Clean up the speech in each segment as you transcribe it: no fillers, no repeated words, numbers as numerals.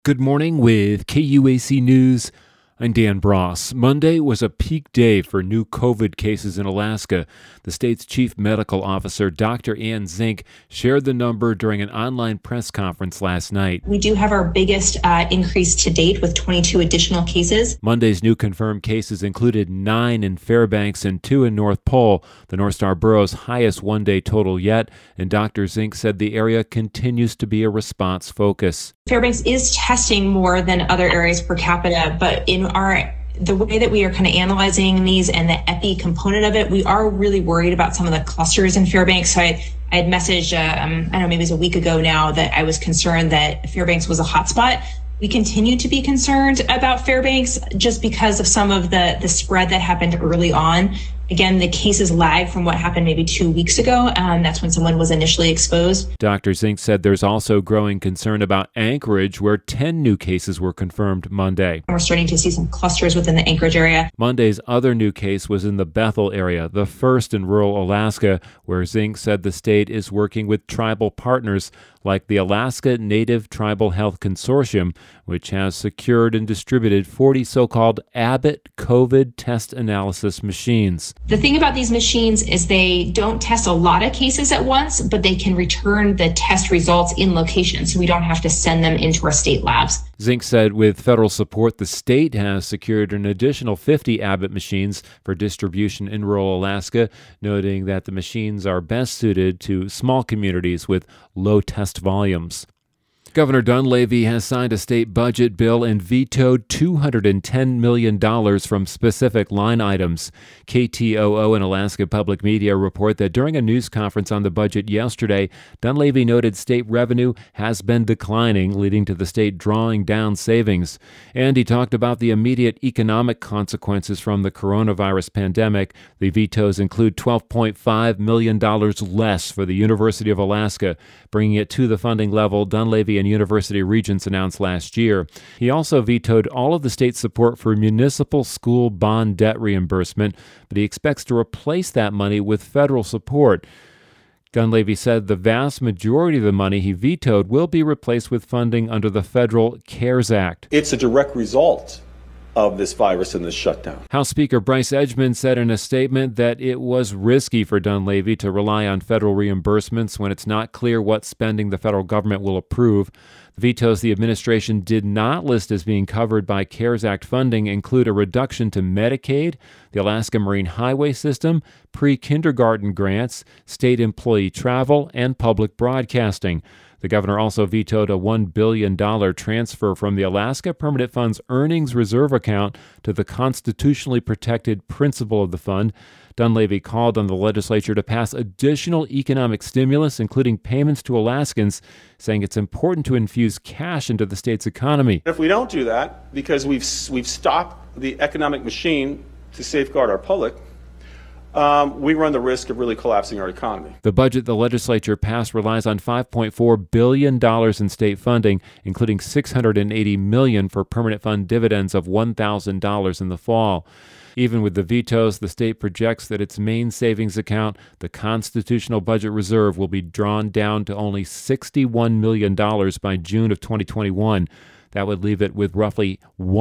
Good morning with KUAC News. I'm Dan Bross. Monday was a peak day for new COVID cases in Alaska. The state's chief medical officer, Dr. Ann Zink, shared the number during an online press conference last night. We do have our biggest increase to date with 22 additional cases. Monday's new confirmed cases included 9 in Fairbanks and 2 in North Pole, the North Star borough's highest one-day total yet, and Dr. Zink said the area continues to be a response focus. Fairbanks is testing more than other areas per capita, but in the way that we are kind of analyzing these and the epi component of it, we are really worried about some of the clusters in Fairbanks. So I had messaged, I don't know, maybe it was a week ago now, that I was concerned that Fairbanks was a hotspot. We continue to be concerned about Fairbanks just because of some of the spread that happened early on. Again, the cases lag from what happened maybe 2 weeks ago. That's when someone was initially exposed. Dr. Zink said there's also growing concern about Anchorage, where 10 new cases were confirmed Monday. We're starting to see some clusters within the Anchorage area. Monday's other new case was in the Bethel area, the first in rural Alaska, where Zink said the state is working with tribal partners like the Alaska Native Tribal Health Consortium, which has secured and distributed 40 so-called Abbott COVID test analysis machines. The thing about these machines is they don't test a lot of cases at once, but they can return the test results in location, so we don't have to send them into our state labs. Zink said with federal support, the state has secured an additional 50 Abbott machines for distribution in rural Alaska, noting that the machines are best suited to small communities with low test volumes. Governor Dunleavy has signed a state budget bill and vetoed $210 million from specific line items. KTOO and Alaska Public Media report that during a news conference on the budget yesterday, Dunleavy noted state revenue has been declining, leading to the state drawing down savings. And he talked about the immediate economic consequences from the coronavirus pandemic. The vetoes include $12.5 million less for the University of Alaska, bringing it to the funding level Dunleavy and University Regents announced last year. He also vetoed all of the state's support for municipal school bond debt reimbursement, but he expects to replace that money with federal support. Dunleavy said the vast majority of the money he vetoed will be replaced with funding under the federal CARES Act. It's a direct result of this virus and this shutdown. House Speaker Bryce Edgmon said in a statement that it was risky for Dunleavy to rely on federal reimbursements when it's not clear what spending the federal government will approve. The vetoes the administration did not list as being covered by CARES Act funding include a reduction to Medicaid, the Alaska Marine Highway System, pre-kindergarten grants, state employee travel, and public broadcasting. The governor also vetoed a $1 billion transfer from the Alaska Permanent Fund's Earnings Reserve account to the constitutionally protected principal of the fund. Dunleavy called on the legislature to pass additional economic stimulus, including payments to Alaskans, saying it's important to infuse cash into the state's economy. If we don't do that, because we've stopped the economic machine to safeguard our public, we run the risk of really collapsing our economy. The budget the legislature passed relies on $5.4 billion in state funding, including $680 million for permanent fund dividends of $1,000 in the fall. Even with the vetoes, the state projects that its main savings account, the Constitutional Budget Reserve, will be drawn down to only $61 million by June of 2021. That would leave it with roughly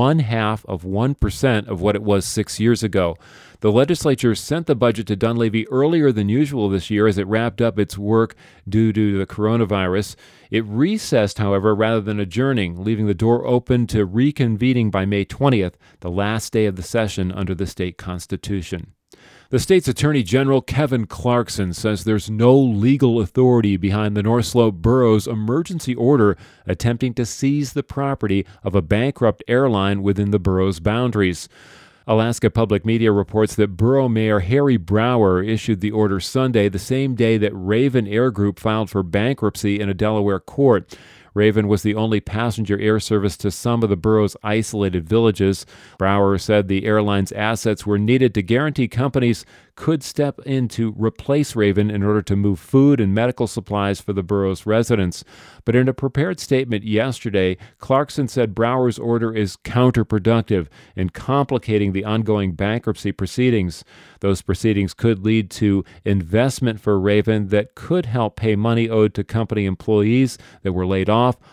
0.5% of what it was 6 years ago. The legislature sent the budget to Dunleavy earlier than usual this year as it wrapped up its work due to the coronavirus. It recessed, however, rather than adjourning, leaving the door open to reconvening by May 20th, the last day of the session under the state constitution. The state's Attorney General Kevin Clarkson says there's no legal authority behind the North Slope Borough's emergency order attempting to seize the property of a bankrupt airline within the borough's boundaries. Alaska Public Media reports that Borough Mayor Harry Brower issued the order Sunday, the same day that Raven Air Group filed for bankruptcy in a Delaware court. Raven was the only passenger air service to some of the borough's isolated villages. Brower said the airline's assets were needed to guarantee companies could step in to replace Raven in order to move food and medical supplies for the borough's residents. But in a prepared statement yesterday, Clarkson said Brower's order is counterproductive and complicating the ongoing bankruptcy proceedings. Those proceedings could lead to investment for Raven that could help pay money owed to company employees that were laid off,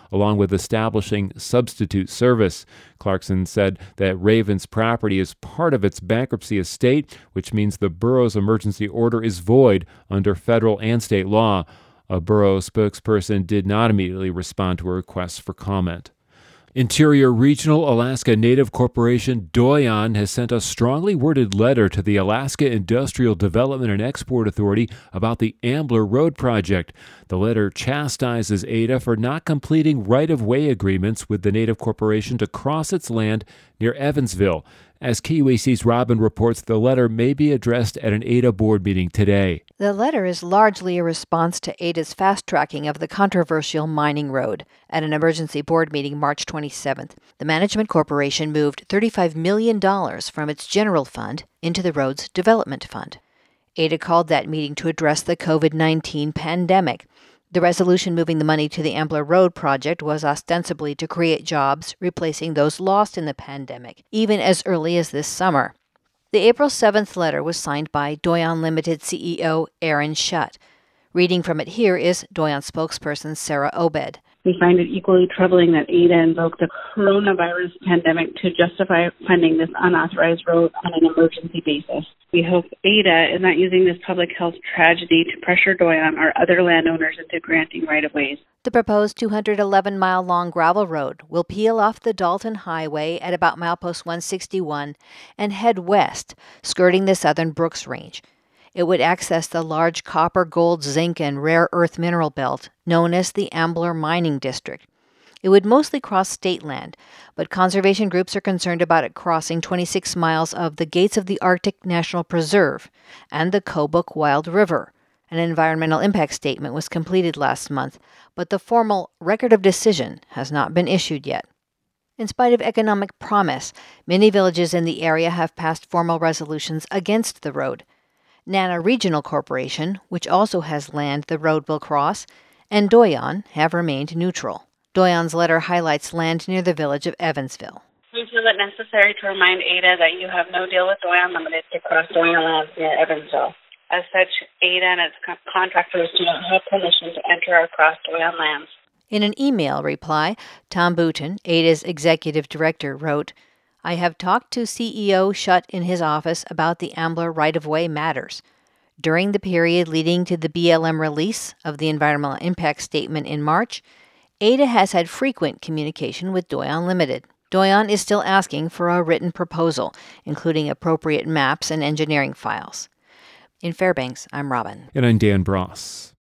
along with establishing substitute service. Clarkson said that Raven's property is part of its bankruptcy estate, which means the borough's emergency order is void under federal and state law. A borough spokesperson did not immediately respond to a request for comment. Interior Regional Alaska Native Corporation Doyon has sent a strongly worded letter to the Alaska Industrial Development and Export Authority about the Ambler Road project. The letter chastises Ada for not completing right-of-way agreements with the Native Corporation to cross its land near Evansville. As KUAC's Robin reports, the letter may be addressed at an Ada board meeting today. The letter is largely a response to Ada's fast-tracking of the controversial mining road. At an emergency board meeting March 27th, the Management Corporation moved $35 million from its general fund into the road's development fund. Ada called that meeting to address the COVID-19 pandemic. The resolution moving the money to the Ambler Road project was ostensibly to create jobs, replacing those lost in the pandemic, even as early as this summer. The April 7th letter was signed by Doyon Limited CEO Aaron Schutt. Reading from it here is Doyon spokesperson Sarah Obed. We find it equally troubling that Ada invoked the coronavirus pandemic to justify funding this unauthorized road on an emergency basis. We hope Ada is not using this public health tragedy to pressure Doyon or other landowners into granting right-of-ways. The proposed 211-mile-long gravel road will peel off the Dalton Highway at about milepost 161 and head west, skirting the southern Brooks Range. It would access the large copper, gold, zinc, and rare earth mineral belt known as the Ambler Mining District. It would mostly cross state land, but conservation groups are concerned about it crossing 26 miles of the Gates of the Arctic National Preserve and the Kobuk Wild River. An environmental impact statement was completed last month, but the formal record of decision has not been issued yet. In spite of economic promise, many villages in the area have passed formal resolutions against the road. Nana Regional Corporation, which also has land the road will cross, and Doyon have remained neutral. Doyon's letter highlights land near the village of Evansville. We feel it necessary to remind Ada that you have no deal with Doyon Limited to cross Doyon lands near Evansville. As such, Ada and its contractors do not have permission to enter or cross Doyon lands. In an email reply, Tom Boutin, Ada's executive director, wrote, I have talked to CEO Schutt in his office about the Ambler right-of-way matters. During the period leading to the BLM release of the environmental impact statement in March, Ada has had frequent communication with Doyon Limited. Doyon is still asking for a written proposal, including appropriate maps and engineering files. In Fairbanks, I'm Robin. And I'm Dan Bross.